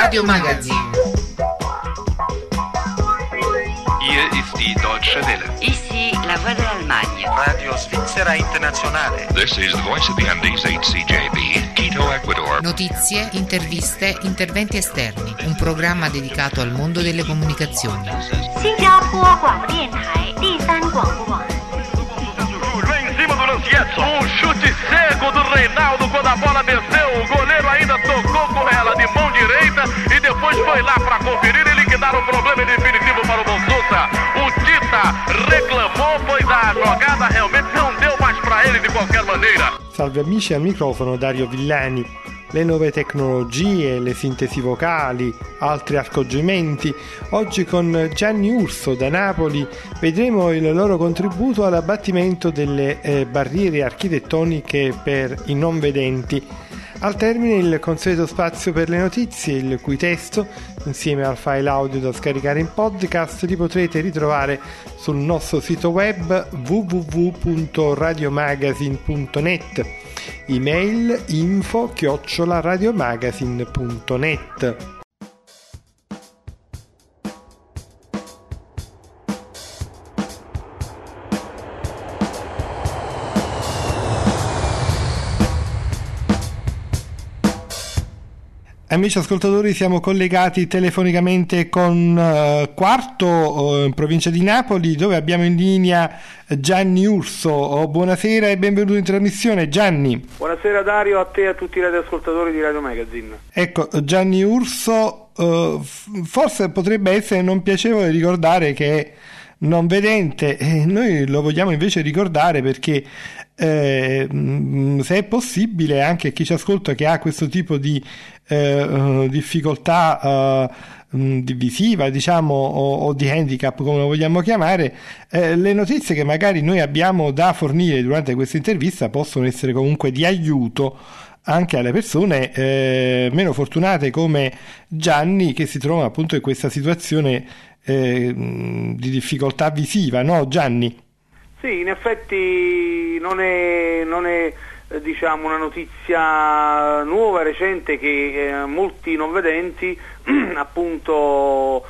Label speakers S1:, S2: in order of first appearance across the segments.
S1: Radio Magazine.
S2: Hier ist die Deutsche Welle.
S3: Ici la voix de l'Allemagne.
S4: Radio Svizzera Internazionale.
S2: This is the voice of the Andes, HCJB, Quito, Ecuador.
S1: Notizie, interviste, interventi esterni. Un programma dedicato al mondo delle comunicazioni.
S5: 新加坡广播电台第三广播网。
S6: Vem em cima do Lancietto. Um chute cego do Reinaldo quando a bola desceu. O goleiro ainda tocou com ela de mão direita e depois foi lá para conferir e liquidar o problema definitivo para o Bonsuta. O Tita reclamou, pois a jogada realmente não deu mais para ele de qualquer maneira.
S7: Salve amici, al microfono Dario Villani. Le nuove tecnologie, le sintesi vocali, altri accorgimenti. Oggi con Gianni Urso da Napoli vedremo il loro contributo all'abbattimento delle barriere architettoniche per i non vedenti. Al termine il consueto spazio per le notizie, il cui testo, insieme al file audio da scaricare in podcast, li potrete ritrovare sul nostro sito web www.radiomagazine.net. Email info@radiomagazine.net. Amici ascoltatori, siamo collegati telefonicamente con Quarto, in provincia di Napoli, dove abbiamo in linea Gianni Urso. Buonasera e benvenuto in trasmissione, Gianni.
S8: Buonasera Dario, a te e a tutti i radioascoltatori di Radio Magazine.
S7: Ecco, Gianni Urso, forse potrebbe essere non piacevole ricordare che è non vedente, e noi lo vogliamo invece ricordare perché se è possibile anche chi ci ascolta che ha questo tipo di difficoltà di visiva, diciamo, o di handicap, come lo vogliamo chiamare, le notizie che magari noi abbiamo da fornire durante questa intervista possono essere comunque di aiuto anche alle persone meno fortunate come Gianni, che si trovano appunto in questa situazione di difficoltà visiva, no Gianni?
S8: Sì, in effetti non è diciamo una notizia nuova, recente, che molti non vedenti appunto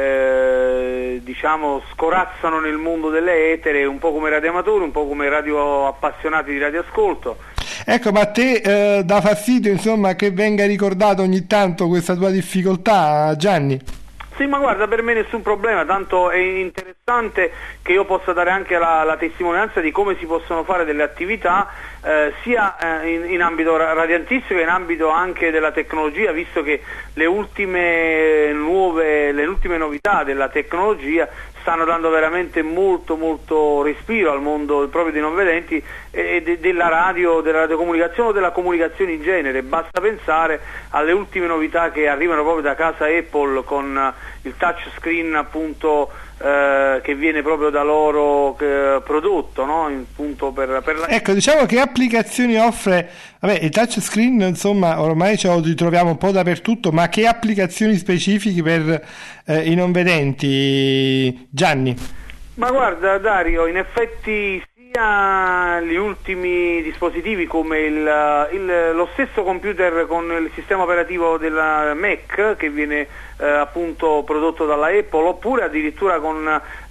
S8: diciamo scorazzano nel mondo delle etere, un po' come radioamatori, un po' come radio appassionati di radioascolto.
S7: Ecco, ma a te dà fastidio insomma che venga ricordato ogni tanto questa tua difficoltà, Gianni?
S8: Sì, ma guarda, per me nessun problema, tanto è interessante che io possa dare anche la testimonianza di come si possono fare delle attività sia in ambito radiantistico che in ambito anche della tecnologia, visto che le ultime novità della tecnologia stanno dando veramente molto respiro al mondo proprio dei non vedenti e della radio, della radiocomunicazione o della comunicazione in genere. Basta pensare alle ultime novità che arrivano proprio da casa Apple con il touchscreen appunto che viene proprio da loro prodotto, no? Appunto per la...
S7: Ecco, diciamo che applicazioni offre, vabbè, il touchscreen insomma ormai ce lo ritroviamo un po' dappertutto, ma che applicazioni specifiche per i non vedenti, Gianni?
S8: Ma guarda Dario, in effetti sia gli ultimi dispositivi come lo stesso computer con il sistema operativo della Mac che viene appunto prodotto dalla Apple, oppure addirittura con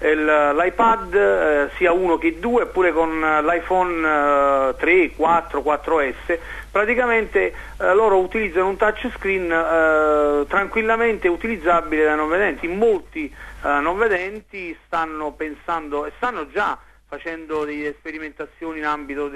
S8: l'iPad sia uno che due, oppure con l'iPhone 3, 4, 4S, praticamente loro utilizzano un touchscreen tranquillamente utilizzabile da non vedenti. Molti non vedenti stanno pensando e stanno già facendo delle sperimentazioni in ambito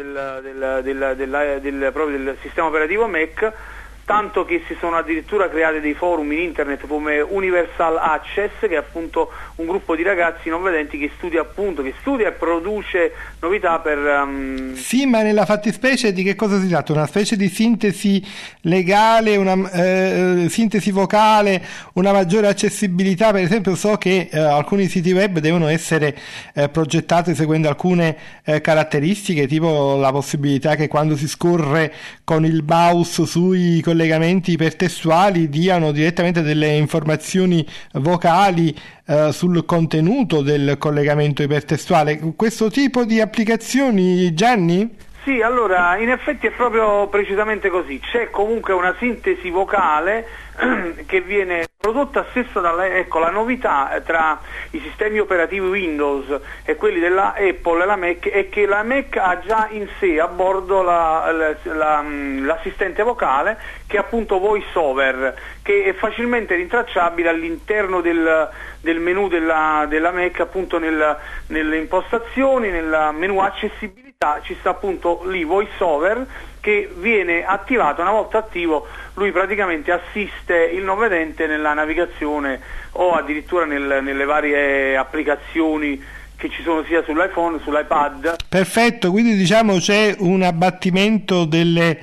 S8: proprio del sistema operativo Mac, tanto che si sono addirittura creati dei forum in internet come Universal Access, che è appunto un gruppo di ragazzi non vedenti che studia e produce novità per...
S7: Sì, ma nella fattispecie di che cosa si tratta? Una specie di sintesi legale, una sintesi vocale, una maggiore accessibilità. Per esempio so che alcuni siti web devono essere progettati seguendo alcune caratteristiche, tipo la possibilità che quando si scorre con il mouse sui collegamenti ipertestuali diano direttamente delle informazioni vocali sul contenuto del collegamento ipertestuale. Questo tipo di applicazioni, Gianni?
S8: Sì, allora in effetti è proprio precisamente così, c'è comunque una sintesi vocale che viene prodotta stessa ecco, la novità tra i sistemi operativi Windows e quelli della Apple e la Mac è che la Mac ha già in sé a bordo l'assistente vocale, che è appunto VoiceOver, che è facilmente rintracciabile all'interno del menu della Mac, appunto nelle impostazioni, nel menu accessibilità ci sta appunto lì VoiceOver, che viene attivato. Una volta attivo lui praticamente assiste il non vedente nella navigazione o addirittura nelle varie applicazioni che ci sono sia sull'iPhone, sull'iPad.
S7: Perfetto, quindi diciamo c'è un abbattimento delle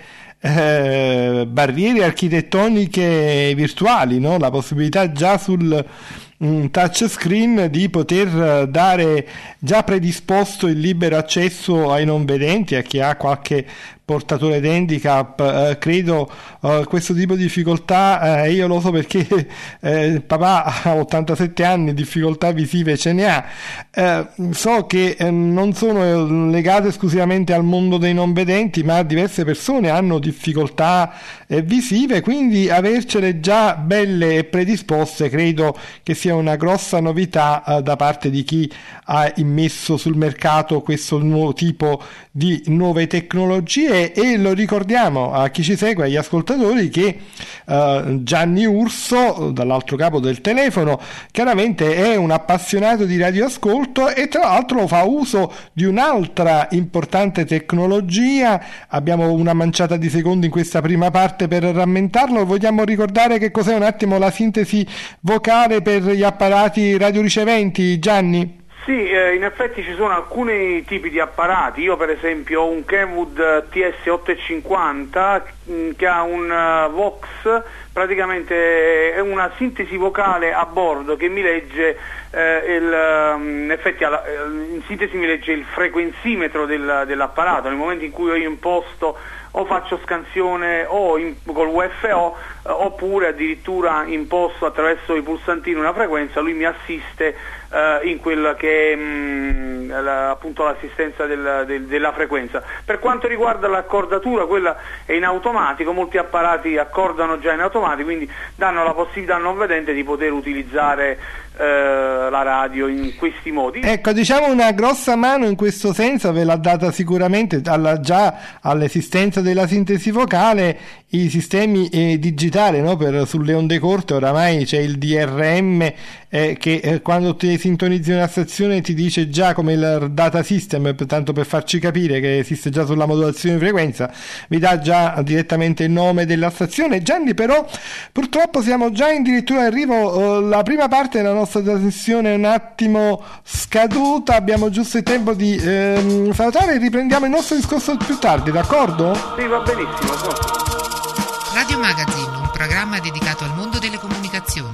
S7: barriere architettoniche virtuali, no? La possibilità già sul touchscreen di poter dare già predisposto il libero accesso ai non vedenti, a chi ha qualche portatore handicap. Credo questo tipo di difficoltà, io lo so perché papà ha 87 anni, difficoltà visive ce ne ha, so che non sono legate esclusivamente al mondo dei non vedenti, ma diverse persone hanno difficoltà visive, quindi avercele già belle e predisposte credo che sia una grossa novità da parte di chi ha immesso sul mercato questo nuovo tipo di nuove tecnologie. E lo ricordiamo a chi ci segue, agli ascoltatori, che Gianni Urso, dall'altro capo del telefono, chiaramente è un appassionato di radioascolto e tra l'altro fa uso di un'altra importante tecnologia. Abbiamo una manciata di secondi in questa prima parte per rammentarlo. Vogliamo ricordare che cos'è un attimo la sintesi vocale per gli apparati radioriceventi, Gianni?
S8: Sì, in effetti ci sono alcuni tipi di apparati. Io per esempio ho un Kenwood TS850 che ha un Vox, praticamente è una sintesi vocale a bordo che mi legge in effetti in sintesi mi legge il frequenzimetro dell'apparato nel momento in cui io imposto o faccio scansione o col UFO oppure addirittura imposto attraverso i pulsantini una frequenza, lui mi assiste in quella che è appunto l'assistenza della frequenza. Per quanto riguarda l'accordatura, quella è in automatico, molti apparati accordano già in automatico, quindi danno la possibilità al non vedente di poter utilizzare la radio in questi modi. Ecco, diciamo una grossa mano in questo senso ve l'ha data sicuramente già all'esistenza della sintesi vocale i sistemi digitali, no? Sulle onde corte oramai c'è il DRM che quando ti sintonizzi una stazione ti dice già, come il data system, tanto per farci capire che esiste già sulla modulazione di frequenza, vi dà già direttamente il nome della stazione. Gianni, però purtroppo siamo già addirittura in arrivo, la prima parte della nostra trasmissione è un attimo scaduta, abbiamo giusto il tempo di salutare e riprendiamo il nostro discorso più tardi, d'accordo? Sì, va benissimo.
S1: Radio Magazine, un programma dedicato al mondo delle comunicazioni.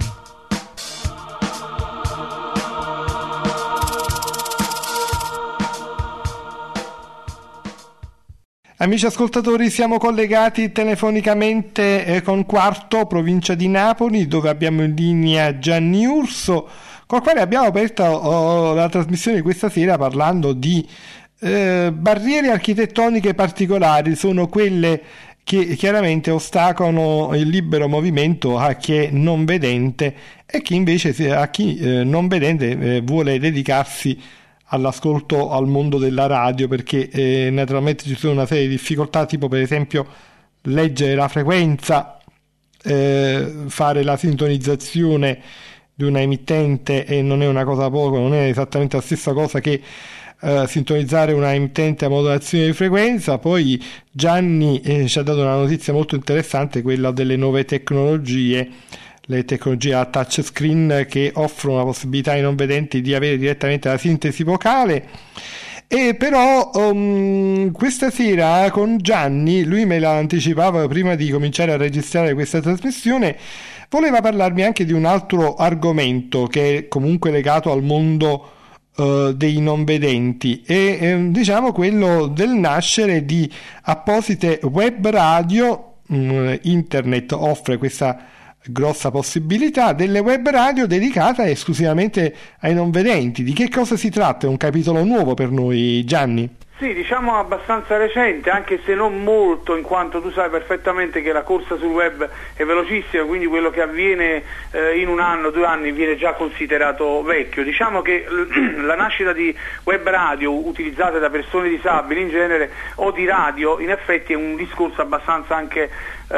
S7: Amici ascoltatori, siamo collegati telefonicamente con Quarto, provincia di Napoli, dove abbiamo in linea Gianni Urso, con il quale abbiamo aperto la trasmissione di questa sera parlando di barriere architettoniche particolari. Sono quelle che chiaramente ostacolano il libero movimento a chi è non vedente e che invece a chi non vedente vuole dedicarsi all'ascolto al mondo della radio, perché naturalmente ci sono una serie di difficoltà, tipo per esempio leggere la frequenza, fare la sintonizzazione di una emittente, e non è una cosa poco, non è esattamente la stessa cosa che sintonizzare una emittente a modulazione di frequenza. Poi Gianni ci ha dato una notizia molto interessante, quella delle nuove tecnologie, le tecnologie a touchscreen che offrono la possibilità ai non vedenti di avere direttamente la sintesi vocale. E però questa sera con Gianni, lui me la anticipava prima di cominciare a registrare questa trasmissione, voleva parlarmi anche di un altro argomento che è comunque legato al mondo dei non vedenti, e diciamo quello del nascere di apposite web radio. Internet offre questa grossa possibilità delle web radio dedicate esclusivamente ai non vedenti. Di che cosa si tratta? È un capitolo nuovo per noi, Gianni?
S8: Sì, diciamo abbastanza recente, anche se non molto, in quanto tu sai perfettamente che la corsa sul web è velocissima, quindi quello che avviene in 1 anno, 2 anni viene già considerato vecchio. Diciamo che la nascita di web radio utilizzate da persone disabili in genere o di radio in effetti è un discorso abbastanza anche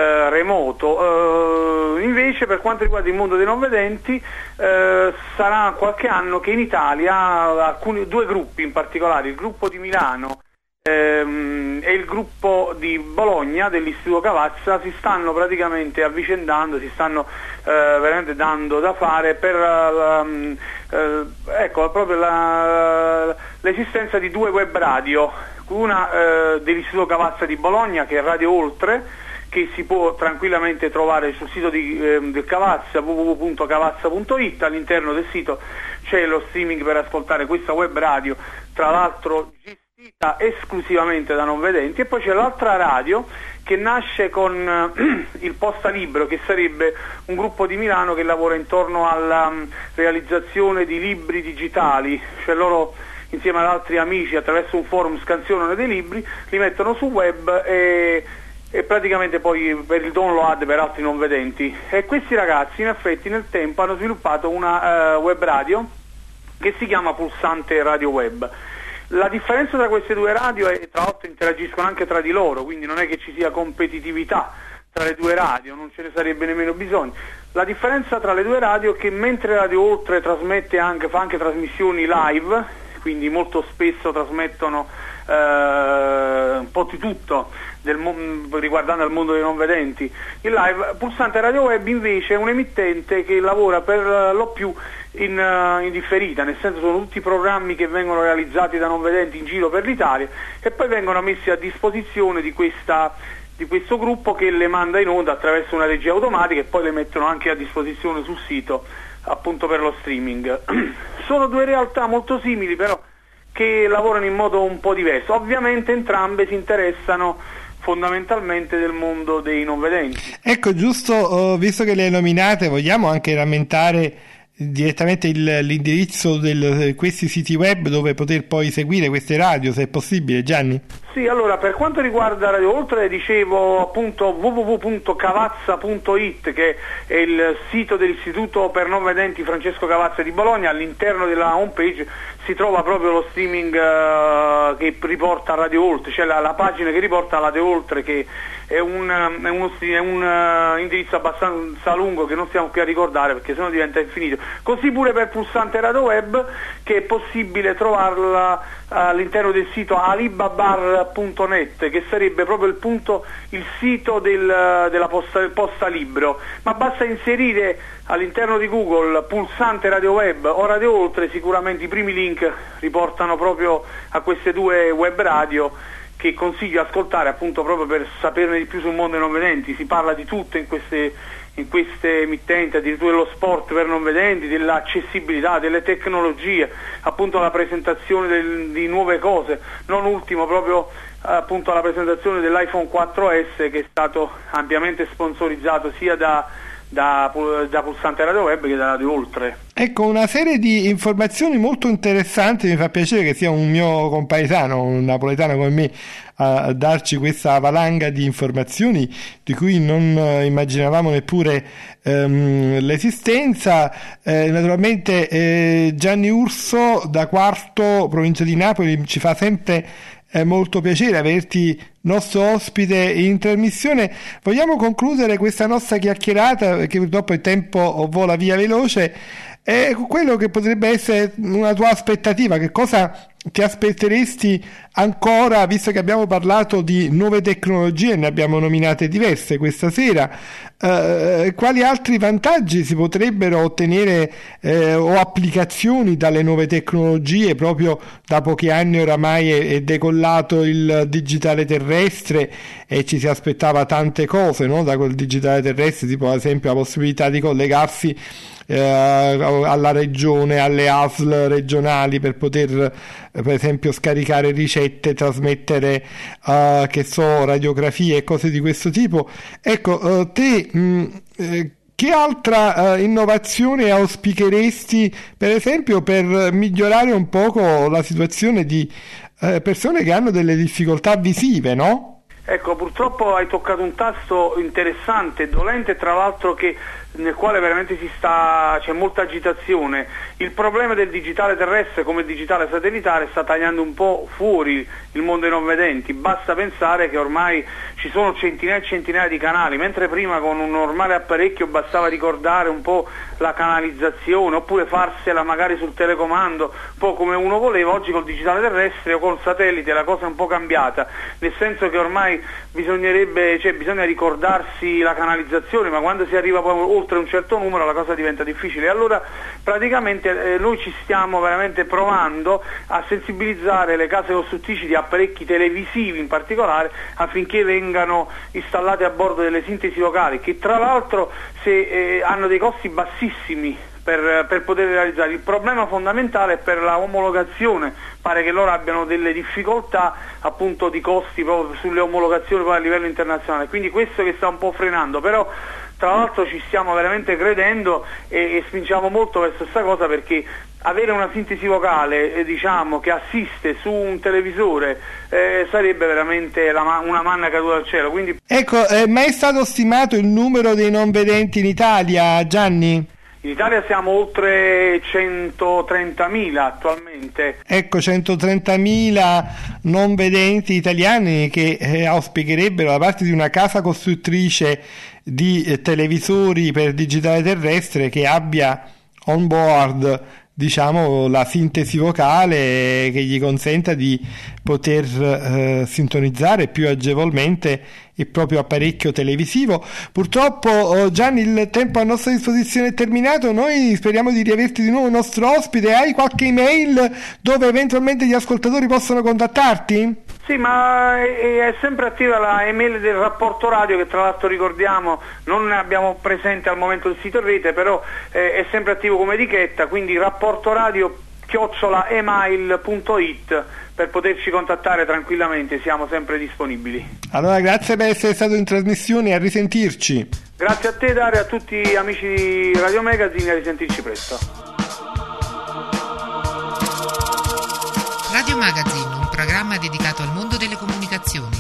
S8: remoto. Invece per quanto riguarda il mondo dei non vedenti sarà qualche anno che in Italia due gruppi in particolare, il gruppo di Milano e il gruppo di Bologna dell'Istituto Cavazza, si stanno praticamente avvicendando, si stanno veramente dando da fare per l'esistenza di 2 web radio, una dell'Istituto Cavazza di Bologna che è Radio Oltre, che si può tranquillamente trovare sul sito del Cavazza, www.cavazza.it. All'interno del sito c'è lo streaming per ascoltare questa web radio, tra l'altro gestita esclusivamente da non vedenti, e poi c'è l'altra radio che nasce con il Posta Libro, che sarebbe un gruppo di Milano che lavora intorno alla realizzazione di libri digitali, cioè loro insieme ad altri amici attraverso un forum scansionano dei libri, li mettono su web e praticamente poi per il download per altri non vedenti. E questi ragazzi in effetti nel tempo hanno sviluppato una web radio che si chiama Pulsante Radio Web. La differenza tra queste 2 radio è, tra l'altro interagiscono anche tra di loro, quindi non è che ci sia competitività tra le 2 radio, non ce ne sarebbe nemmeno bisogno. La differenza tra le 2 radio è che mentre Radio Oltre fa anche trasmissioni live, quindi molto spesso trasmettono un po' di tutto riguardando il mondo dei non vedenti in live, Pulsante Radio Web invece è un emittente che lavora per lo più in differita, nel senso sono tutti programmi che vengono realizzati da non vedenti in giro per l'Italia e poi vengono messi a disposizione di questo gruppo che le manda in onda attraverso una regia automatica e poi le mettono anche a disposizione sul sito appunto per lo streaming. Sono 2 realtà molto simili però che lavorano in modo un po' diverso. Ovviamente entrambe si interessano fondamentalmente del mondo dei non vedenti.
S7: Ecco, giusto, visto che le hai nominate, vogliamo anche rammentare direttamente l'indirizzo di questi siti web dove poter poi seguire queste radio, se è possibile, Gianni?
S8: Sì, allora per quanto riguarda Radio Oltre dicevo appunto www.cavazza.it, che è il sito dell'Istituto per non vedenti Francesco Cavazza di Bologna. All'interno della homepage si trova proprio lo streaming che riporta Radio Oltre, cioè la pagina che riporta Radio Oltre, che è un indirizzo abbastanza lungo che non stiamo qui a ricordare perché sennò diventa infinito. Così pure per Pulsante Radio Web, che è possibile trovarla all'interno del sito alibabar.net, che sarebbe proprio il sito della posta libro, ma basta inserire all'interno di Google Pulsante Radio Web o Radio Oltre, sicuramente i primi link riportano proprio a queste 2 web radio che consiglio ascoltare appunto proprio per saperne di più sul mondo dei non vedenti. Si parla di tutto in queste emittenti, addirittura dello sport per non vedenti, dell'accessibilità, delle tecnologie, appunto la presentazione di nuove cose, non ultimo proprio appunto la presentazione dell'iPhone 4S, che è stato ampiamente sponsorizzato sia da Pulsante Radio Web che da Radio Oltre.
S7: Ecco, una serie di informazioni molto interessanti. Mi fa piacere che sia un mio compaesano, un napoletano come me, a darci questa valanga di informazioni di cui non immaginavamo neppure l'esistenza. Naturalmente Gianni Urso da Quarto, provincia di Napoli, ci fa sempre molto piacere averti nostro ospite in trasmissione. Vogliamo concludere questa nostra chiacchierata, perché purtroppo il tempo vola via veloce, quello che potrebbe essere una tua aspettativa. Che cosa ti aspetteresti ancora, visto che abbiamo parlato di nuove tecnologie, ne abbiamo nominate diverse questa sera? Quali altri vantaggi si potrebbero ottenere o applicazioni dalle nuove tecnologie? Proprio da pochi anni oramai è decollato il digitale terrestre e ci si aspettava tante cose, no? Da quel digitale terrestre, tipo ad esempio la possibilità di collegarsi alla regione, alle ASL regionali per poter per esempio scaricare ricette, trasmettere radiografie e cose di questo tipo. Ecco, te che altra innovazione auspicheresti per esempio per migliorare un poco la situazione di persone che hanno delle difficoltà visive, no?
S8: Ecco, purtroppo hai toccato un tasto interessante, dolente, tra l'altro nel quale veramente c'è molta agitazione. Il problema del digitale terrestre come il digitale satellitare sta tagliando un po' fuori il mondo dei non vedenti. Basta pensare che ormai ci sono centinaia e centinaia di canali, mentre prima con un normale apparecchio bastava ricordare un po' la canalizzazione oppure farsela magari sul telecomando, un po' come uno voleva. Oggi col digitale terrestre o col satellite la cosa è un po' cambiata, nel senso che ormai bisogna ricordarsi la canalizzazione, ma quando si arriva poi oltre un certo numero la cosa diventa difficile. Allora praticamente noi ci stiamo veramente provando a sensibilizzare le case costruttrici di apparecchi televisivi in particolare affinché vengano installate a bordo delle sintesi locali, che tra l'altro hanno dei costi bassissimi per poter realizzare. Il problema fondamentale è per la omologazione, pare che loro abbiano delle difficoltà appunto di costi proprio sulle omologazioni poi a livello internazionale, quindi questo che sta un po' frenando, però tra l'altro ci stiamo veramente credendo e spingiamo molto verso questa cosa, perché avere una sintesi vocale che assiste su un televisore sarebbe veramente una manna caduta dal cielo. Quindi...
S7: Ecco, è mai stato stimato il numero dei non vedenti in Italia, Gianni?
S8: In Italia siamo oltre 130.000 attualmente.
S7: Ecco, 130.000 non vedenti italiani che auspicherebbero da parte di una casa costruttrice di televisori per digitale terrestre che abbia on board la sintesi vocale che gli consenta di poter sintonizzare più agevolmente il proprio apparecchio televisivo. Purtroppo Gianni, il tempo a nostra disposizione è terminato. Noi speriamo di riaverti di nuovo nostro ospite. Hai qualche email dove eventualmente gli ascoltatori possono contattarti?
S8: Sì, ma è sempre attiva la email del Rapporto Radio, che tra l'altro ricordiamo non abbiamo presente al momento il sito in rete, però è sempre attivo come etichetta, quindi rapportoradio@email.it per poterci contattare tranquillamente, siamo sempre disponibili.
S7: Allora, grazie per essere stato in trasmissione e a risentirci.
S8: Grazie a te, Dario, a tutti gli amici di Radio Magazine, a risentirci presto.
S1: Radio Magazine, un programma dedicato al mondo delle comunicazioni.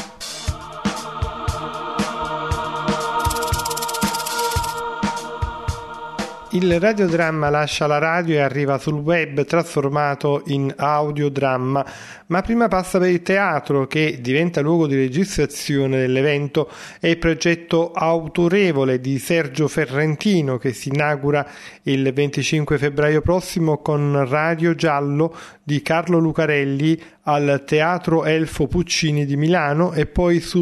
S7: Il radiodramma lascia la radio e arriva sul web trasformato in audiodramma, ma prima passa per il teatro, che diventa luogo di registrazione dell'evento. È il progetto Autorevole di Sergio Ferrentino, che si inaugura il 25 febbraio prossimo con Radio Giallo di Carlo Lucarelli al Teatro Elfo Puccini di Milano e poi su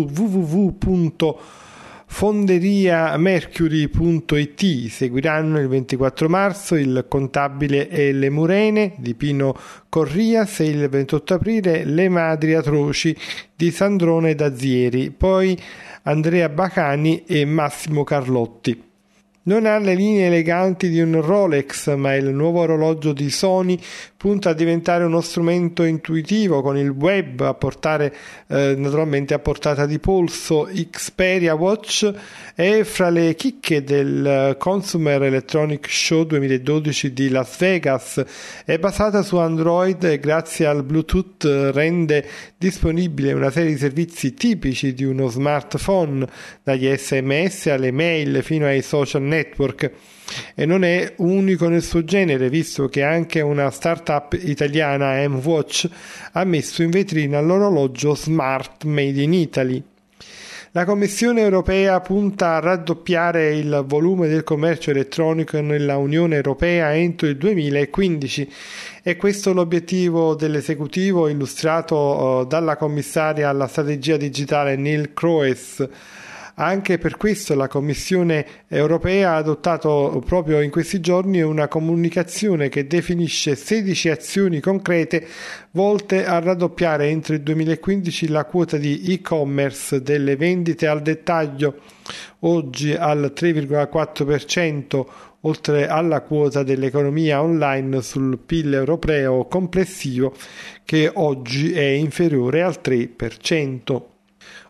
S7: www.fonderiamercury.it. Seguiranno il 24 marzo Il contabile e le murene di Pino Corrias e il 28 aprile Le madri atroci di Sandrone Dazieri, poi Andrea Bacani e Massimo Carlotti. Non ha le linee eleganti di un Rolex, ma il nuovo orologio di Sony punta a diventare uno strumento intuitivo con il web, a portare naturalmente a portata di polso. Xperia Watch è fra le chicche del Consumer Electronic Show 2012 di Las Vegas. È basata su Android e grazie al Bluetooth rende disponibile una serie di servizi tipici di uno smartphone, dagli SMS alle mail fino ai social network, e non è unico nel suo genere, visto che anche una startup italiana, M-Watch, ha messo in vetrina l'orologio smart made in Italy. La Commissione europea punta a raddoppiare il volume del commercio elettronico nella Unione Europea entro il 2015. E questo è l'obiettivo dell'esecutivo illustrato dalla commissaria alla strategia digitale Neelie Kroes. Anche per questo la Commissione europea ha adottato proprio in questi giorni una comunicazione che definisce 16 azioni concrete volte a raddoppiare entro il 2015 la quota di e-commerce delle vendite al dettaglio, oggi al 3,4%, oltre alla quota dell'economia online sul PIL europeo complessivo, che oggi è inferiore al 3%.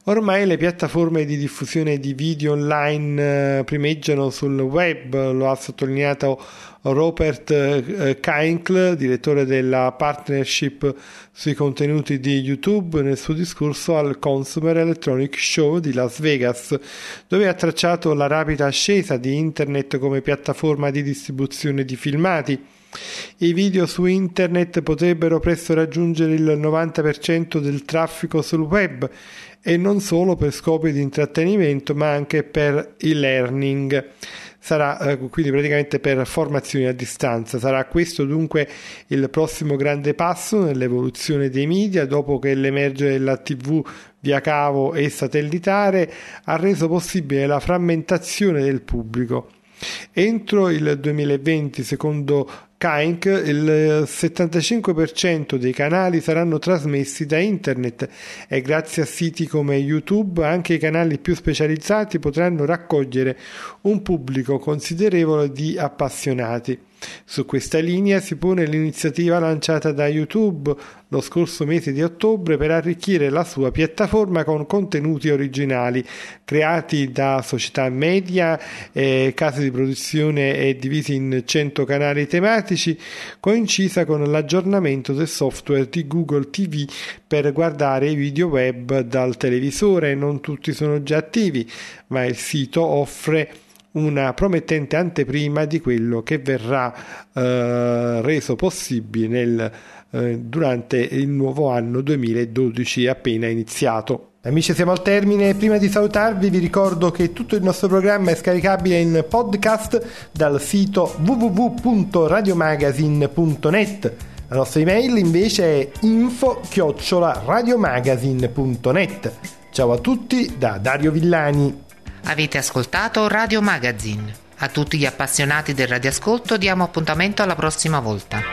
S7: Ormai le piattaforme di diffusione di video online primeggiano sul web, lo ha sottolineato Rupert Keinkle, direttore della partnership sui contenuti di YouTube, nel suo discorso al Consumer Electronic Show di Las Vegas, dove ha tracciato la rapida ascesa di Internet come piattaforma di distribuzione di filmati. I video su Internet potrebbero presto raggiungere il 90% del traffico sul web, e non solo per scopi di intrattenimento ma anche per e-learning. Sarà quindi praticamente per formazioni a distanza. Sarà questo dunque il prossimo grande passo nell'evoluzione dei media, dopo che l'emergere della TV via cavo e satellitare ha reso possibile la frammentazione del pubblico. Entro il 2020, secondo Kaink, il 75% dei canali saranno trasmessi da internet, e grazie a siti come YouTube anche i canali più specializzati potranno raccogliere un pubblico considerevole di appassionati. Su questa linea si pone l'iniziativa lanciata da YouTube lo scorso mese di ottobre per arricchire la sua piattaforma con contenuti originali creati da società media e case di produzione e divisi in 100 canali tematici, coincisa con l'aggiornamento del software di Google TV per guardare i video web dal televisore. Non tutti sono già attivi, ma il sito offre una promettente anteprima di quello che verrà reso possibile durante il nuovo anno 2012 appena iniziato. Amici, siamo al termine. Prima di salutarvi vi ricordo che tutto il nostro programma è scaricabile in podcast dal sito www.radiomagazine.net. La nostra email invece è info@radiomagazine.net. Ciao a tutti da Dario Villani.
S1: Avete ascoltato Radio Magazine. A tutti gli appassionati del radioascolto diamo appuntamento alla prossima volta.